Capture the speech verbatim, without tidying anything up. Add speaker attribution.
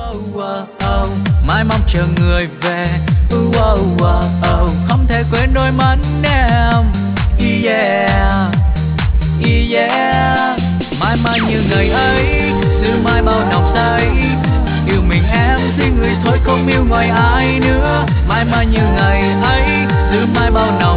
Speaker 1: oh, oh, oh. Mãi mong chờ người về, uh, oh, oh, oh. Không thể quên đôi mắt em, yeah, yeah. Mãi mãi như ngày ấy, giữ mãi bao nồng say. Yêu mình em duy người thôi, không yêu ngoài ai nữa. Mãi mãi như ngày ấy, giữ mãi bao nồng